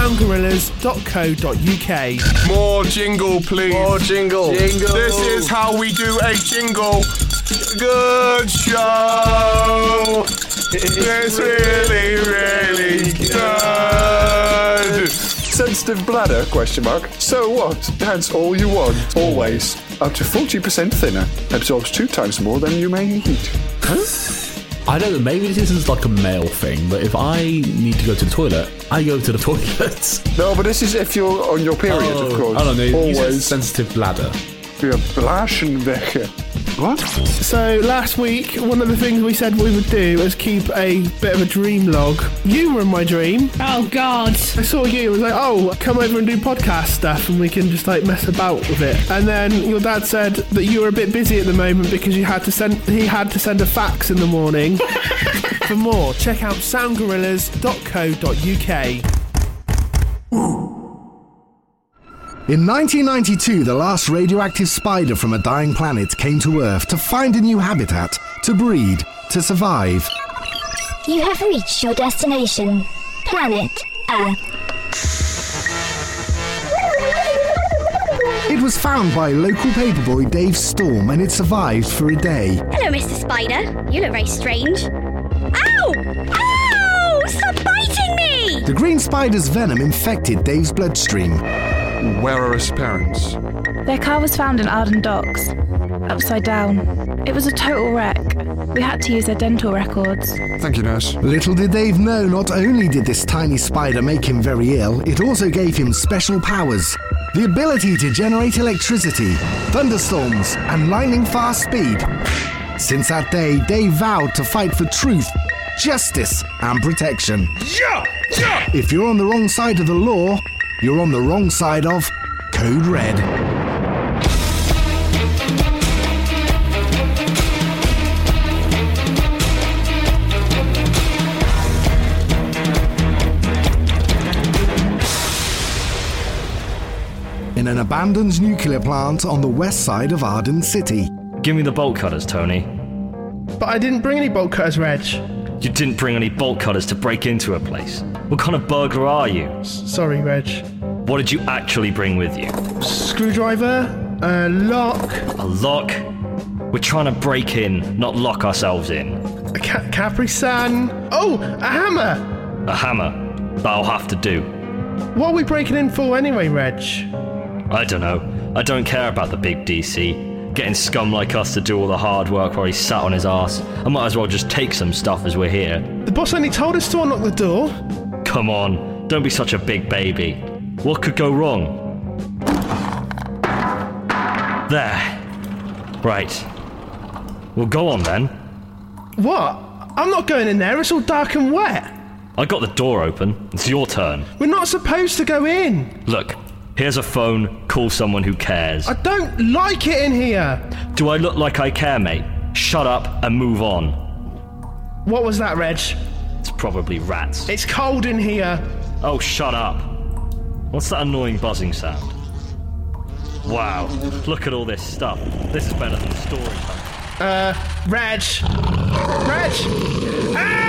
soundgorillas.co.uk. More jingle, please. More jingle. This is how we do a jingle. Good show. It's really, really good. Sensitive bladder, ? So what? That's all you want, always. Up to 40% thinner. Absorbs 2 times more than you may need. I don't know, maybe this isn't like a male thing, but if I need to go to the toilet, I go to the toilet. No, but this is if you're on your period, of course. I don't know, always. Sensitive bladder. Your blasen weg. What? So last week, one of the things we said we would do was keep a bit of a dream log. You were in my dream. Oh, God. I saw you. I was like, oh, come over and do podcast stuff and we can just like mess about with it. And then your dad said that you were a bit busy at the moment because he had to send a fax in the morning. For more, check out soundgorillas.co.uk. In 1992, the last radioactive spider from a dying planet came to Earth to find a new habitat, to breed, to survive. You have reached your destination, planet Earth. It was found by local paperboy Dave Storm and it survived for a day. Hello, Mr. Spider. You look very strange. Ow! Ow! Stop biting me! The green spider's venom infected Dave's bloodstream. Where are his parents? Their car was found in Arden Docks, upside down. It was a total wreck. We had to use their dental records. Thank you, nurse. Little did Dave know, not only did this tiny spider make him very ill, it also gave him special powers. The ability to generate electricity, thunderstorms, and lightning-fast speed. Since that day, Dave vowed to fight for truth, justice, and protection. If you're on the wrong side of the law, you're on the wrong side of Code Red. In an abandoned nuclear plant on the west side of Arden City. Give me the bolt cutters, Tony. But I didn't bring any bolt cutters, Reg. You didn't bring any bolt cutters to break into a place. What kind of burglar are you? Sorry, Reg. What did you actually bring with you? Screwdriver, a lock. A lock? We're trying to break in, not lock ourselves in. A Capri Sun. Oh, a hammer. A hammer. That'll have to do. What are we breaking in for anyway, Reg? I don't know. I don't care about the big DC. Getting scum like us to do all the hard work while he's sat on his arse. I might as well just take some stuff as we're here. The boss only told us to unlock the door. Come on, don't be such a big baby. What could go wrong? There. Right. Well, go on then. What? I'm not going in there, it's all dark and wet. I got the door open. It's your turn. We're not supposed to go in. Look, here's a phone. Call someone who cares. I don't like it in here. Do I look like I care, mate? Shut up and move on. What was that, Reg? It's probably rats. It's cold in here. Oh, shut up. What's that annoying buzzing sound? Wow, look at all this stuff. This is better than story time. Reg. Reg! Ah!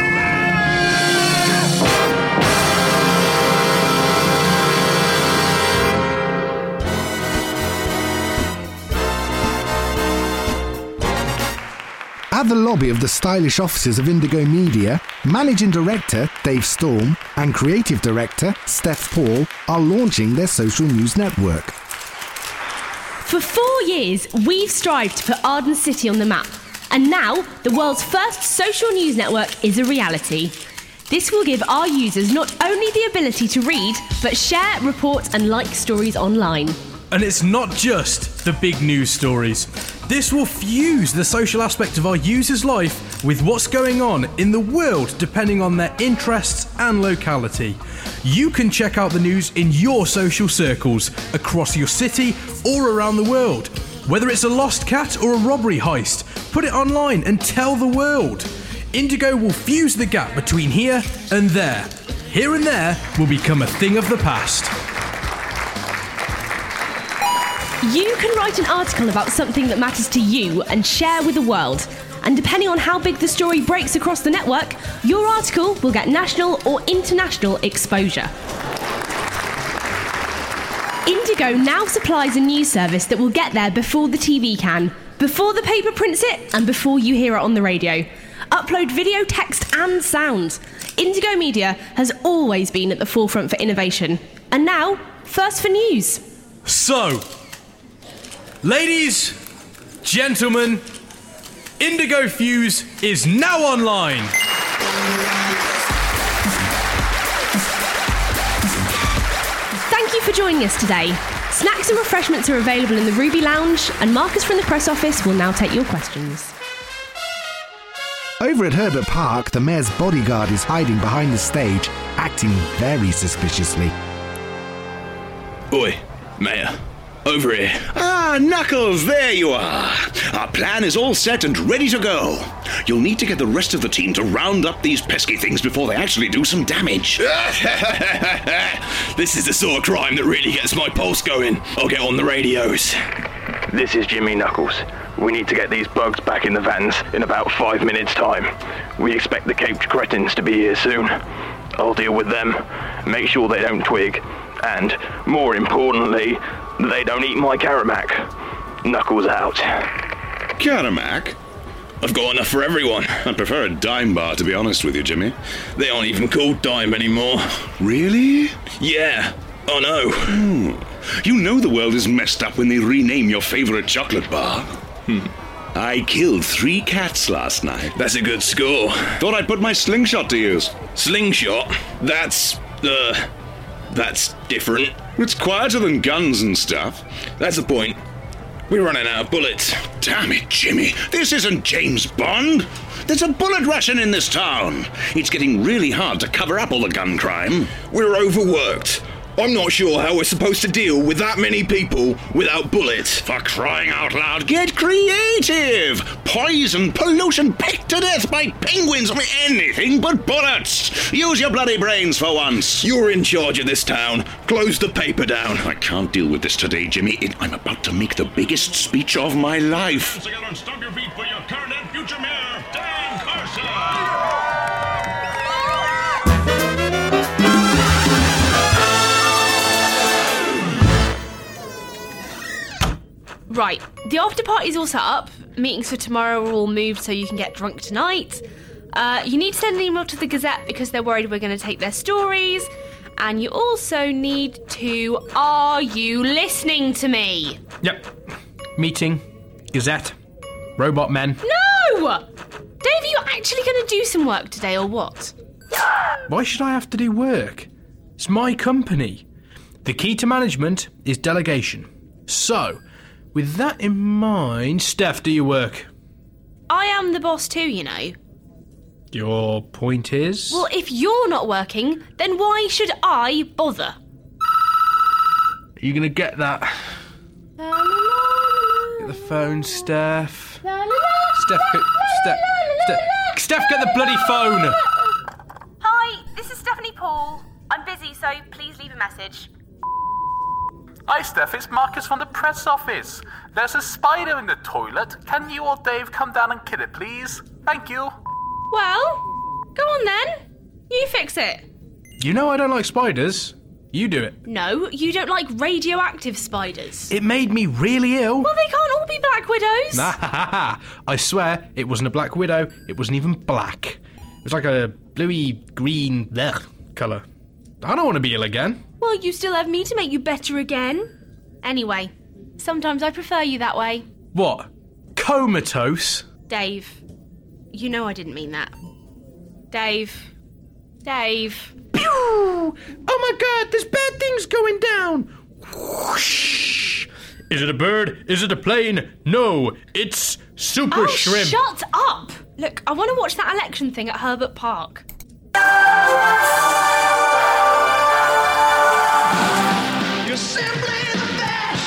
At the lobby of the stylish offices of Indigo Media, Managing Director Dave Storm and Creative Director Steph Paul are launching their social news network. For 4 years, we've strived to put Arden City on the map. And now, the world's first social news network is a reality. This will give our users not only the ability to read, but share, report and like stories online. And it's not just the big news stories. This will fuse the social aspect of our users' life with what's going on in the world depending on their interests and locality. You can check out the news in your social circles across your city or around the world. Whether it's a lost cat or a robbery heist, put it online and tell the world. Indigo will fuse the gap between here and there. Here and there will become a thing of the past. You can write an article about something that matters to you and share with the world. And depending on how big the story breaks across the network, your article will get national or international exposure. Indigo now supplies a news service that will get there before the TV can, before the paper prints it, and before you hear it on the radio. Upload video, text and sound. Indigo Media has always been at the forefront for innovation. And now, first for news. So, ladies, gentlemen, Indigo Fuse is now online. Thank you for joining us today. Snacks and refreshments are available in the Ruby Lounge, and Marcus from the press office will now take your questions. Over at Herbert Park, the mayor's bodyguard is hiding behind the stage, acting very suspiciously. Oi, Mayor. Over here. Ah, Knuckles, there you are. Our plan is all set and ready to go. You'll need to get the rest of the team to round up these pesky things before they actually do some damage. This is the sort of crime that really gets my pulse going. I'll get on the radios. This is Jimmy Knuckles. We need to get these bugs back in the vans in about 5 minutes' time. We expect the Caped Cretins to be here soon. I'll deal with them, make sure they don't twig, and, more importantly, they don't eat my Karamak. Knuckles out. Karamak? I've got enough for everyone. I prefer a dime bar, to be honest with you, Jimmy. They aren't even called dime anymore. Really? Yeah, I know. You know the world is messed up when they rename your favourite chocolate bar. I killed 3 cats last night. That's a good score. Thought I'd put my slingshot to use. Slingshot? That's different. It's quieter than guns and stuff. That's the point. We're running out of bullets. Damn it, Jimmy. This isn't James Bond. There's a bullet ration in this town. It's getting really hard to cover up all the gun crime. We're overworked. I'm not sure how we're supposed to deal with that many people without bullets. For crying out loud, get creative! Poison, pollution, pecked to death by penguins, anything but bullets! Use your bloody brains for once. You're in charge of this town. Close the paper down. I can't deal with this today, Jimmy. I'm about to make the biggest speech of my life. Together and stomp your feet for your current and future mayor, Dan Carson! Right, the after party's all set up. Meetings for tomorrow are all moved so you can get drunk tonight. You need to send an email to the Gazette because they're worried we're going to take their stories. And you also need to... Are you listening to me? Yep. Meeting, Gazette, robot men. No! Dave, are you actually going to do some work today or what? Why should I have to do work? It's my company. The key to management is delegation. So... with that in mind, Steph, do your work. I am the boss too, you know. Your point is? Well, if you're not working, then why should I bother? Are you going to get that? Get the phone, Steph. Steph, get the bloody phone! Hi, this is Stephanie Paul. I'm busy, so please leave a message. Hi, Steph, it's Marcus from the press office. There's a spider in the toilet. Can you or Dave come down and kill it, please? Thank you. Well, go on then. You fix it. You know I don't like spiders. You do it. No, you don't like radioactive spiders. It made me really ill. Well, they can't all be Black Widows. I swear, it wasn't a Black Widow. It wasn't even black. It was like a bluey green colour. I don't want to be ill again. Well, you still have me to make you better again. Anyway, sometimes I prefer you that way. What? Comatose? Dave, you know I didn't mean that. Dave. Pew! Oh my God, there's bad things going down. Whoosh. Is it a bird? Is it a plane? No, it's Super Shrimp. Shut up! Look, I want to watch that election thing at Herbert Park. You're simply the best.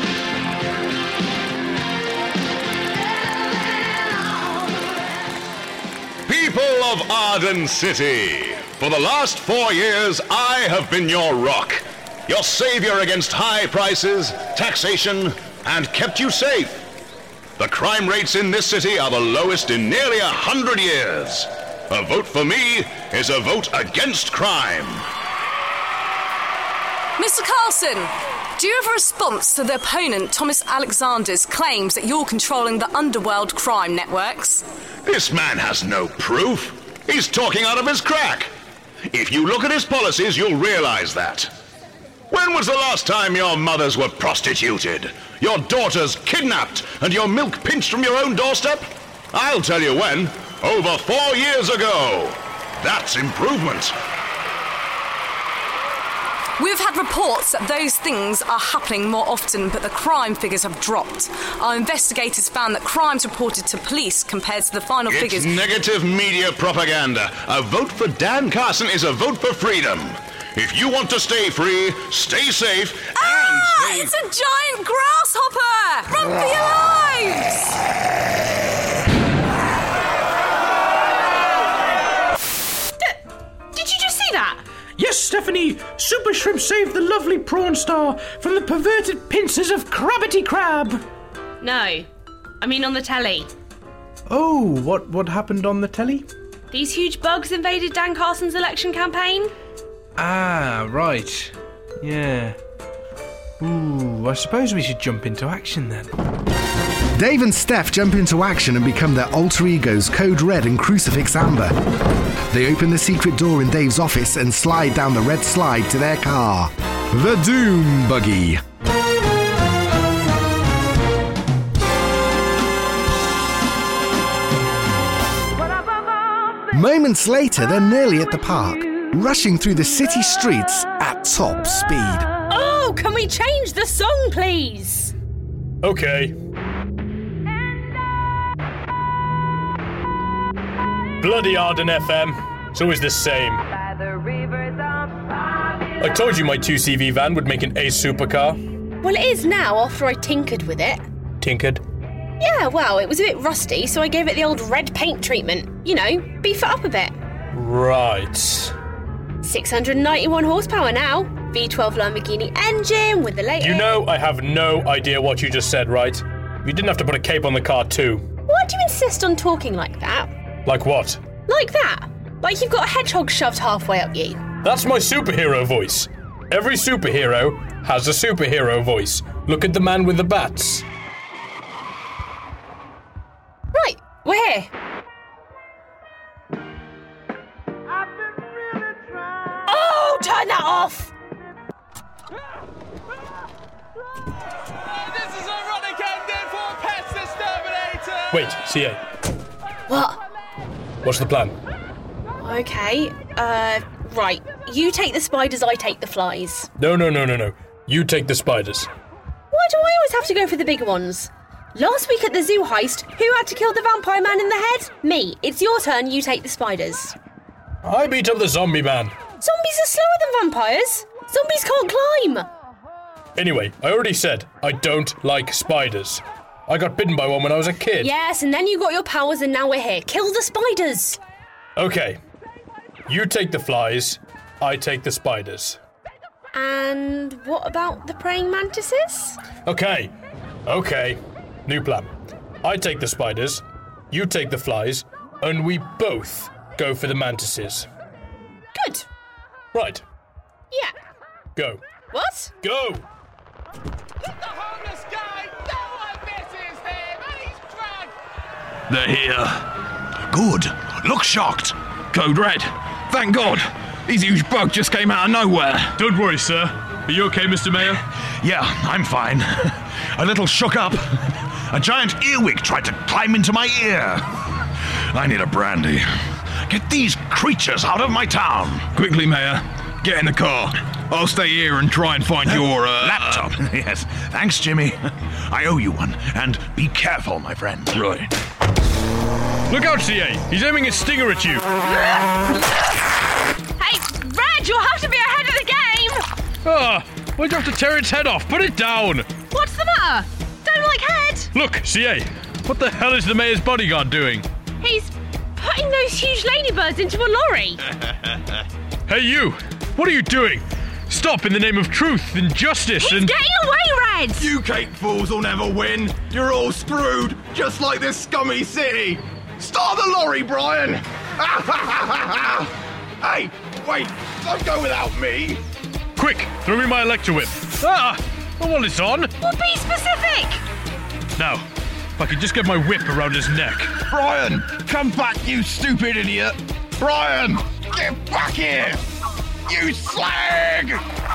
People of Arden City, for the last 4 years, I have been your rock, your savior against high prices, taxation, and kept you safe. The crime rates in this city are the lowest in nearly 100 years. A vote for me is a vote against crime. Mr. Carlson, Do you have a response to the opponent, Thomas Alexander's claims that you're controlling the underworld crime networks? This man has no proof. He's talking out of his crack. If you look at his policies, you'll realize that. When was the last time your mothers were prostituted, your daughters kidnapped, and your milk pinched from your own doorstep? I'll tell you when. Over 4 years ago. That's improvement. We've had reports that those things are happening more often, but the crime figures have dropped. Our investigators found that crimes reported to police compared to the final figures... It's negative media propaganda. A vote for Dan Carson is a vote for freedom. If you want to stay free, stay safe, and stay... It's a giant grasshopper! Run for your lives! Did you just see that? Yes, Stephanie, Super Shrimp saved the lovely prawn star from the perverted pincers of Crabbity Crab. No. I mean on the telly. Oh, what happened on the telly? These huge bugs invaded Dan Carson's election campaign. Ah, right. Yeah. Ooh, I suppose we should jump into action then. Dave and Steph jump into action and become their alter egos Code Red and Crucifix Amber. They open the secret door in Dave's office and slide down the red slide to their car, the Doom Buggy. Moments later, they're nearly at the park, rushing through the city streets at top speed. Oh, can we change the song, please? Okay. Bloody Arden FM. It's always the same. I told you my 2CV van would make an ace supercar. Well, it is now after I tinkered with it. Tinkered? Yeah, well, it was a bit rusty, so I gave it the old red paint treatment. You know, beef it up a bit. Right. 691 horsepower now. V12 Lamborghini engine with the latest... You know, I have no idea what you just said, right? You didn't have to put a cape on the car too. Why do you insist on talking like that? Like what? Like that. Like you've got a hedgehog shoved halfway up you. That's my superhero voice. Every superhero has a superhero voice. Look at the man with the bats. Right, we're here. Oh, turn that off! This is a running candidate for Pest Exterminator! Wait, CA. What? What's the plan? Okay, right. You take the spiders, I take the flies. No. You take the spiders. Why do I always have to go for the big ones? Last week at the zoo heist, who had to kill the vampire man in the head? Me. It's your turn, you take the spiders. I beat up the zombie man. Zombies are slower than vampires. Zombies can't climb. Anyway, I already said I don't like spiders. I got bitten by one when I was a kid. Yes, and then you got your powers and now we're here. Kill the spiders. Okay. You take the flies, I take the spiders. And what about the praying mantises? Okay. New plan. I take the spiders, you take the flies, and we both go for the mantises. Good. Right. Yeah. Go. What? Go! The homeless guy! No one misses him! And he's drunk! They're here. Good. Look shocked. Code Red. Thank God. This huge bug just came out of nowhere. Don't worry, sir. Are you okay, Mr. Mayor? Yeah, I'm fine. A little shook up. A giant earwig tried to climb into my ear. I need a brandy. Get these creatures out of my town. Quickly, Mayor. Get in the car. I'll stay here and try and find your, laptop. Yes. Thanks, Jimmy. I owe you one. And be careful, my friend. Right. Look out, CA. He's aiming his stinger at you. Hey, Red, you'll have to be ahead of the game! Ah, why'd you have to tear its head off? Put it down! What's the matter? Don't like head! Look, CA, what the hell is the mayor's bodyguard doing? He's putting those huge ladybirds into a lorry. Hey, you! What are you doing? Stop in the name of truth and justice He's and... getting away, Red! You cake fools will never win. You're all screwed, just like this scummy city. Start the lorry, Brian! Hey, wait, don't go without me. Quick, throw me my electro whip. Ah! Well, it's on. Well, be specific! Now, if I could just get my whip around his neck. Brian, come back, you stupid idiot! Brian, get back here! You slag!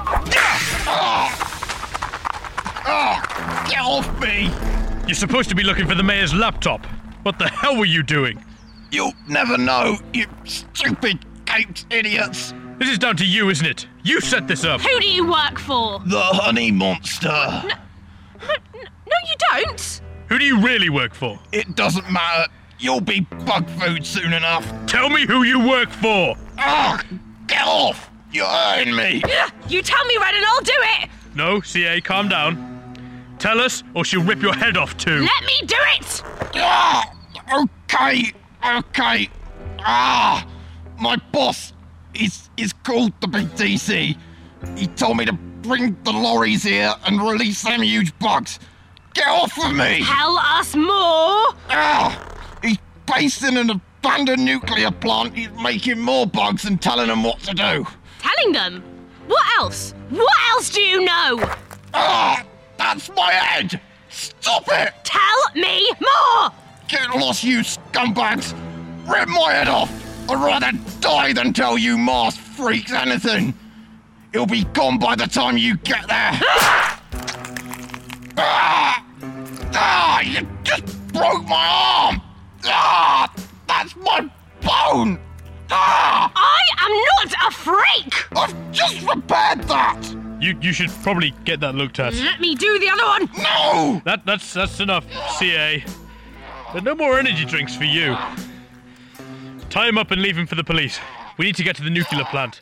Get off me! You're supposed to be looking for the mayor's laptop. What the hell were you doing? You'll never know, you stupid caped idiots! This is down to you, isn't it? You set this up. Who do you work for? The honey monster. No, you don't. Who do you really work for? It doesn't matter. You'll be bug food soon enough. Tell me who you work for. Get off! You're hurting me. You tell me, Red, and I'll do it. No, CA, calm down. Tell us, or she'll rip your head off too. Let me do it. Okay. My boss is called the Big DC. He told me to bring the lorries here and release them huge bugs. Get off of me! Tell us more! He's based in an abandoned nuclear plant. He's making more bugs and telling them what to do. Telling them? What else? What else do you know? That's my head! Stop it! Tell me more! Get lost, you scumbags! Rip my head off! I'd rather die than tell you masked freaks anything. It'll be gone by the time you get there. You just broke my arm! That's my bone! I am not a freak! I've just repaired that! You should probably get that looked at. Let me do the other one! No! That's enough, CA. There's no more energy drinks for you. Tie him up and leave him for the police. We need to get to the nuclear plant.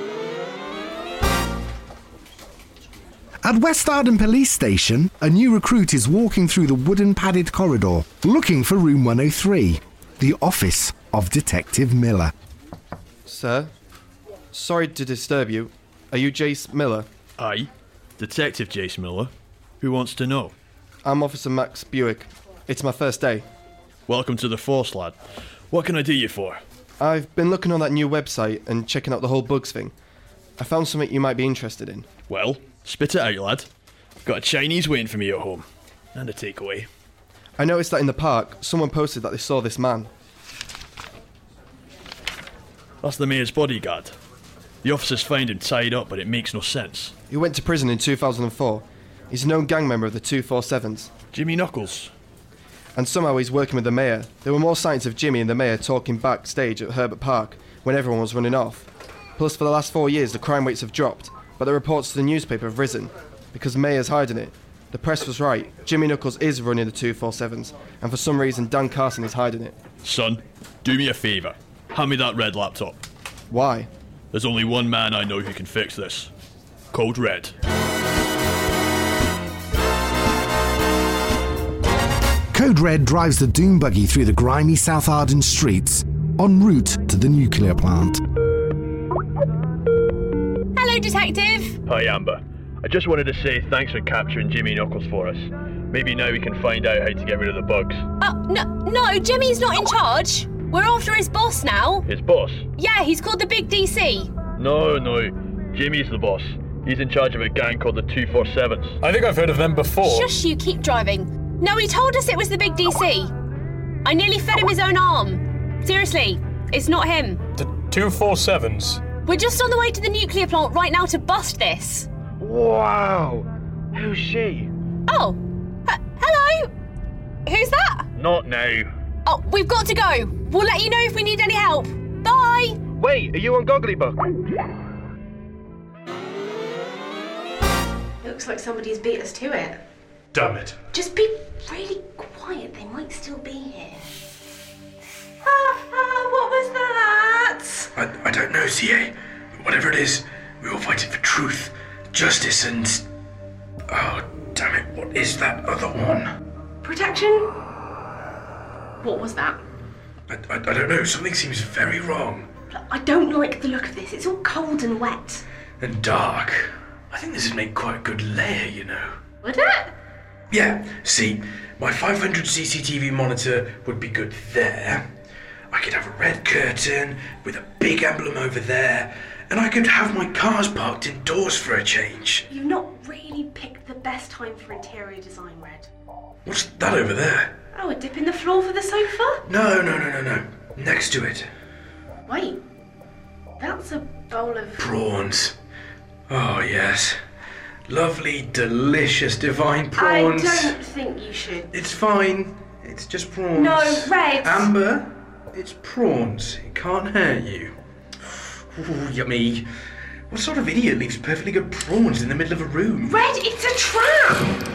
At West Arden Police Station, a new recruit is walking through the wooden padded corridor, looking for room 103, the office of Detective Miller. Sir, sorry to disturb you. Are you Jace Miller? Aye, Detective Jace Miller. Who wants to know? I'm Officer Max Buick. It's my first day. Welcome to the force, lad. What can I do you for? I've been looking on that new website and checking out the whole bugs thing. I found something you might be interested in. Well, spit it out, lad. Got a Chinese waiting for me at home. And a takeaway. I noticed that in the park, someone posted that they saw this man. That's the mayor's bodyguard. The officers find him tied up, but it makes no sense. He went to prison in 2004. He's a known gang member of the 247s. Jimmy Knuckles. And somehow he's working with the mayor. There were more sightings of Jimmy and the mayor talking backstage at Herbert Park when everyone was running off. Plus, for the last 4 years, the crime rates have dropped, but the reports to the newspaper have risen. Because the mayor's hiding it. The press was right. Jimmy Knuckles is running the 247s, and for some reason, Dan Carson is hiding it. Son, do me a favour. Hand me that red laptop. Why? There's only one man I know who can fix this. Code Red. Code Red drives the Doom buggy through the grimy South Arden streets, en route to the nuclear plant. Hello, Detective. Hi, Amber. I just wanted to say thanks for capturing Jimmy Knuckles for us. Maybe now we can find out how to get rid of the bugs. No, Jimmy's not in charge. We're after his boss now. His boss? Yeah, he's called the Big DC. No, Jimmy's the boss. He's in charge of a gang called the 247s. I think I've heard of them before. Shush, you keep driving. No, he told us it was the Big DC. I nearly fed him his own arm. Seriously, it's not him. The 247s? We're just on the way to the nuclear plant right now to bust this. Wow! Who's she? Oh, hello? Who's that? Not now. Oh, we've got to go. We'll let you know if we need any help. Bye! Wait, are you on Gogglybuck? Looks like somebody's beat us to it. Damn it. Just be really quiet, they might still be here. What was that? I don't know, CA. Whatever it is, we're all fighting for truth, justice, and... Oh, damn it, what is that other one? Protection? What was that? I don't know, something seems very wrong. I don't like the look of this. It's all cold and wet. And dark. I think this would make quite a good lair, you know. Would it? Yeah, see, my 500 CCTV monitor would be good there. I could have a red curtain with a big emblem over there, and I could have my cars parked indoors for a change. You've not really picked the best time for interior design, Red? What's that over there? Oh, a dip in the floor for the sofa? No. Next to it. Wait, that's a bowl of... Prawns. Oh, yes. Lovely, delicious, divine prawns. I don't think you should. It's fine. It's just prawns. No, Red. Amber, it's prawns. It can't hurt you. Ooh, yummy. What sort of idiot leaves perfectly good prawns in the middle of a room? Red, it's a trap!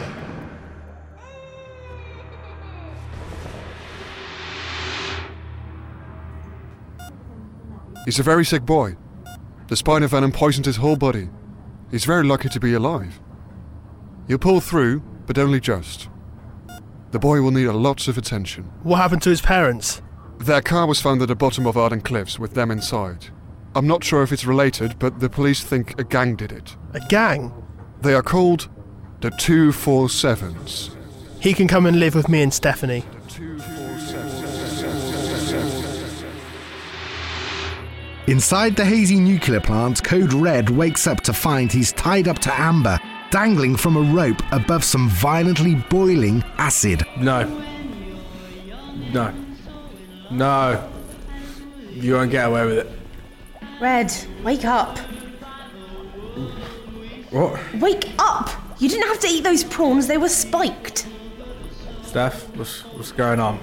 He's a very sick boy. The spider venom poisoned his whole body. He's very lucky to be alive. He'll pull through, but only just. The boy will need lots of attention. What happened to his parents? Their car was found at the bottom of Arden Cliffs with them inside. I'm not sure if it's related, but the police think a gang did it. A gang? They are called the 247s. He can come and live with me and Stephanie. Inside the hazy nuclear plant, Code Red wakes up to find he's tied up to Amber, dangling from a rope above some violently boiling acid. No. You won't get away with it. Red, wake up. What? Wake up! You didn't have to eat those prawns, they were spiked. Steph, what's going on?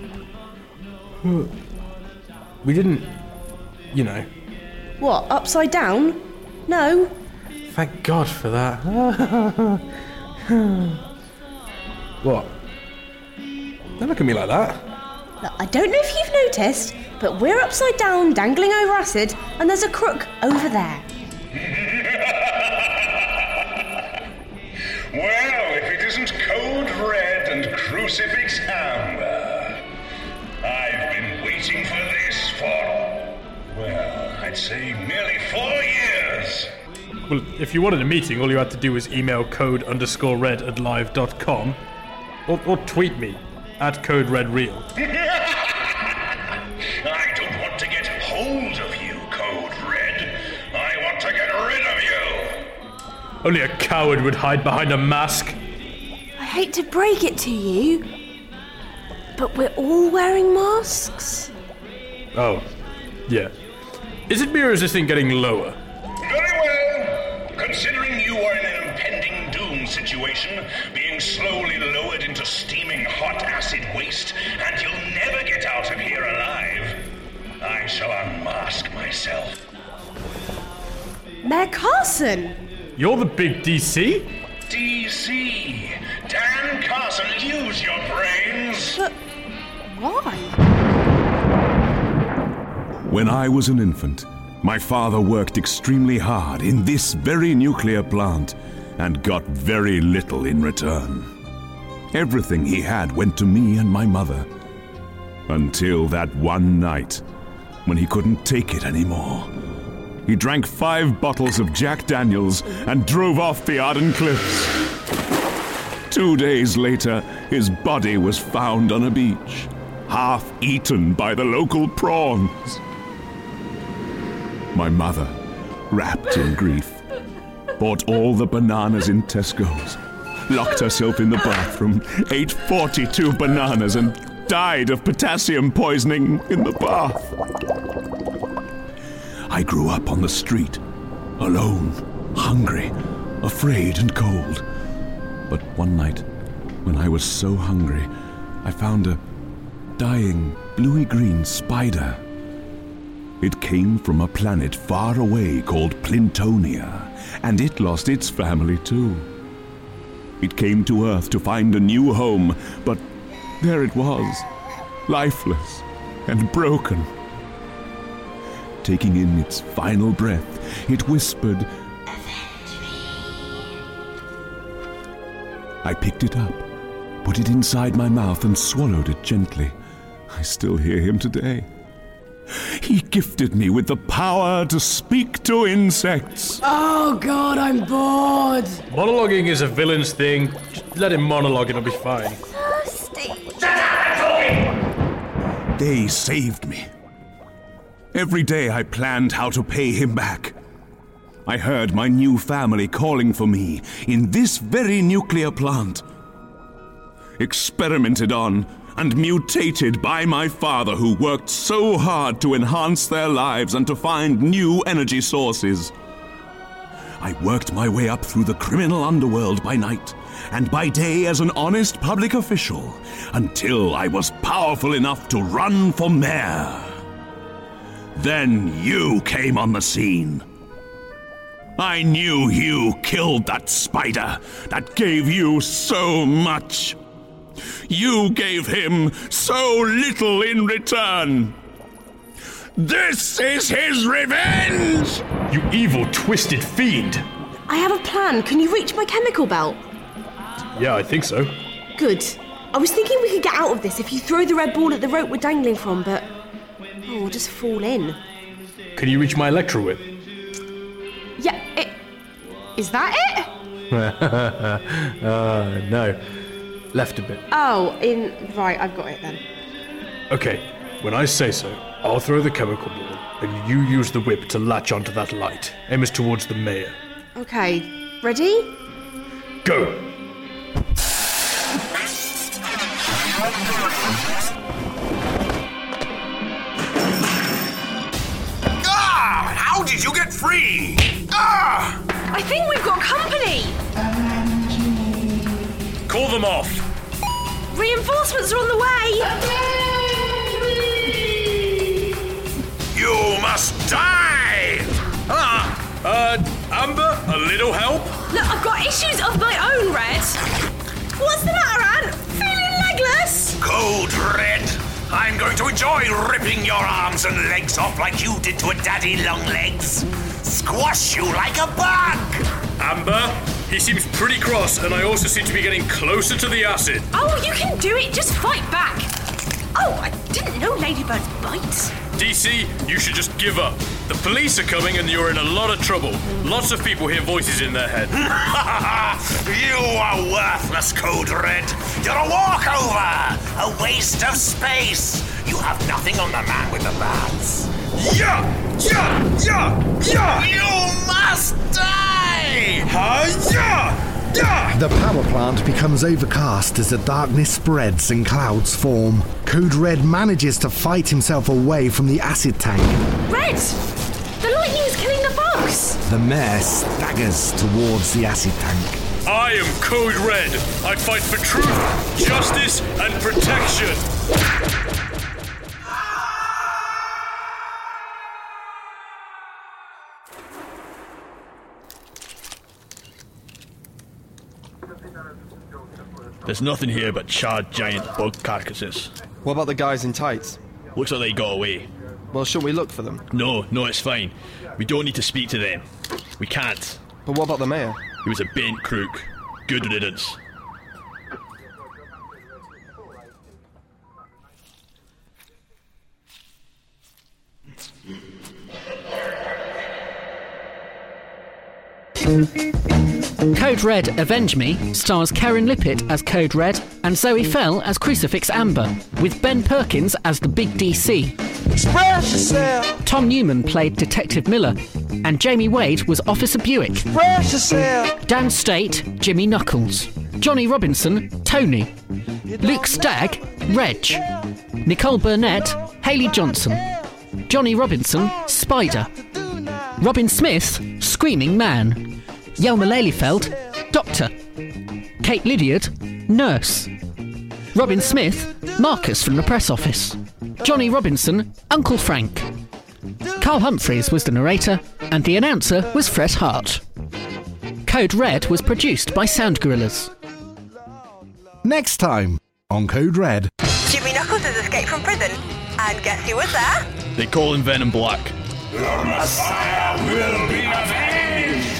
We didn't, What, upside down? No. Thank God for that. What? Don't look at me like that. Look, I don't know if you've noticed, but we're upside down, dangling over acid, and there's a crook over there. Well, if it isn't Code Red and Crucifix Amber. I've been waiting for this for, well, I'd say nearly 4 years. Well, if you wanted a meeting, all you had to do was email code_red@live.com or tweet me @CodeRedReal. I don't want to get hold of you, Code Red. I want to get rid of you. Only a coward would hide behind a mask. I hate to break it to you, but we're all wearing masks. Oh, yeah. Is it me or is this thing getting lower? Very well. Considering you are in an impending doom situation, being slowly lowered into steaming hot acid waste, and you'll never get out of here alive, I shall unmask myself. Mayor Carson! You're the big DC? DC! Dan Carson, use your brains! But why? When I was an infant, my father worked extremely hard in this very nuclear plant and got very little in return. Everything he had went to me and my mother. Until that one night, when he couldn't take it anymore. He drank 5 bottles of Jack Daniels and drove off the Arden Cliffs. 2 days later, his body was found on a beach, half eaten by the local prawns. My mother, wrapped in grief, bought all the bananas in Tesco's, locked herself in the bathroom, ate 42 bananas and died of potassium poisoning in the bath. I grew up on the street, alone, hungry, afraid and cold. But one night, when I was so hungry, I found a dying, bluey-green spider. It came from a planet far away called Plintonia, and it lost its family too. It came to Earth to find a new home, but there it was, lifeless and broken. Taking in its final breath, it whispered, "Avenge me." I picked it up, put it inside my mouth and swallowed it gently. I still hear him today. He gifted me with the power to speak to insects. Oh God, I'm bored. Monologuing is a villain's thing. Just let him monologue and it'll be fine. Thirsty. They saved me. Every day I planned how to pay him back. I heard my new family calling for me in this very nuclear plant. Experimented on and mutated by my father, who worked so hard to enhance their lives and to find new energy sources. I worked my way up through the criminal underworld by night, and by day as an honest public official, until I was powerful enough to run for mayor. Then you came on the scene. I knew you killed that spider that gave you so much. You gave him so little in return. This is his revenge! You evil, twisted fiend! I have a plan. Can you reach my chemical belt? Yeah, I think so. Good. I was thinking we could get out of this if you throw the red ball at the rope we're dangling from, but... we'll just fall in. Can you reach my electro whip? Yeah, is that it? No. Left a bit. Right, I've got it then. Okay, when I say so, I'll throw the chemical ball, and you use the whip to latch onto that light. Aim us towards the mayor. Okay, ready? Go! How did you get free? I think we've got company! Call them off! Reinforcements are on the way! You must die! Amber, a little help? Look, I've got issues of my own, Red. What's the matter, Anne? Feeling legless? Code Red, I'm going to enjoy ripping your arms and legs off like you did to a daddy Longlegs. Squash you like a bug! Amber, he seems pretty cross, and I also seem to be getting closer to the acid. Oh, you can do it. Just fight back. Oh, I didn't know ladybirds bite. DC, you should just give up. The police are coming and you're in a lot of trouble. Lots of people hear voices in their head. You are worthless, Code Red. You're a walkover, a waste of space. You have nothing on the man with the bats. Yeah! You must die! The power plant becomes overcast as the darkness spreads and clouds form. Code Red manages to fight himself away from the acid tank. Red! The lightning's killing the bugs! The mayor staggers towards the acid tank. I am Code Red. I fight for truth, justice, and protection. There's nothing here but charred giant bug carcasses. What about the guys in tights? Looks like they got away. Well, shouldn't we look for them? No, it's fine. We don't need to speak to them. We can't. But what about the mayor? He was a bent crook. Good riddance. Code Red Avenge Me stars Karen Lippett as Code Red and Zoe Fell as Crucifix Amber, with Ben Perkins as the Big DC. Express yourself. Tom Newman played Detective Miller, and Jamie Wade was Officer Buick. Express yourself. Dan State, Jimmy Knuckles. Johnny Robinson, Tony. Luke Stagg, Reg. Nicole Burnett, Haley Johnson. Johnny Robinson, Spider. Robin Smith, Screaming Man. Yelma Lelyfeld, Doctor. Kate Lydiard, Nurse. Robin Smith, Marcus from the press office. Johnny Robinson, Uncle Frank. Carl Humphreys was the narrator, and the announcer was Fred Hart. Code Red was produced by Sound Gorillas. Next time on Code Red. Jimmy Knuckles has escaped from prison. And guess who was there? They call him Venom Black. Your Messiah will be avenged!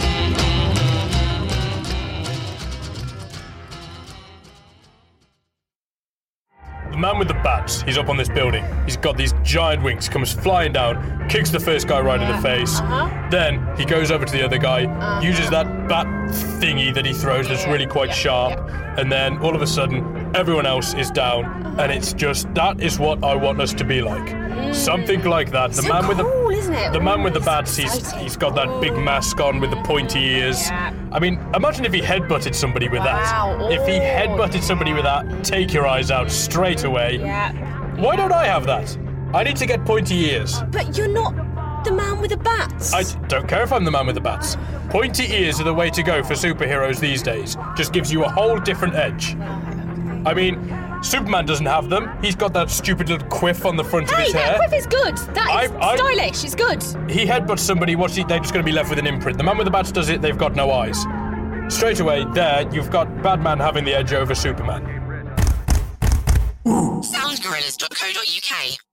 The man with the bats, he's up on this building. He's got these giant wings, comes flying down, kicks the first guy right in the face. Then he goes over to the other guy, uses that bat thingy that he throws that's really quite sharp, and then all of a sudden, everyone else is down, and it's just, that is what I want us to be like. Something like that. The So man with cool, isn't it? the man with the Ooh, bats. He's got that big mask on with the pointy ears. I mean, imagine if he headbutted somebody with that. Wow. If he Ooh. headbutted somebody with that, take your eyes out straight away. Yeah. Why don't I have that? I need to get pointy ears. But you're not the man with the bats. I don't care if I'm the man with the bats. Pointy ears are the way to go for superheroes these days. Just gives you a whole different edge. I mean, Superman doesn't have them. He's got that stupid little quiff on the front of his hair. That quiff is good. That is stylish. It's good. He headbutts somebody, they're just going to be left with an imprint. The man with the bats does it, they've got no eyes. Straight away, there, you've got Batman having the edge over Superman. Soundgorillas.co.uk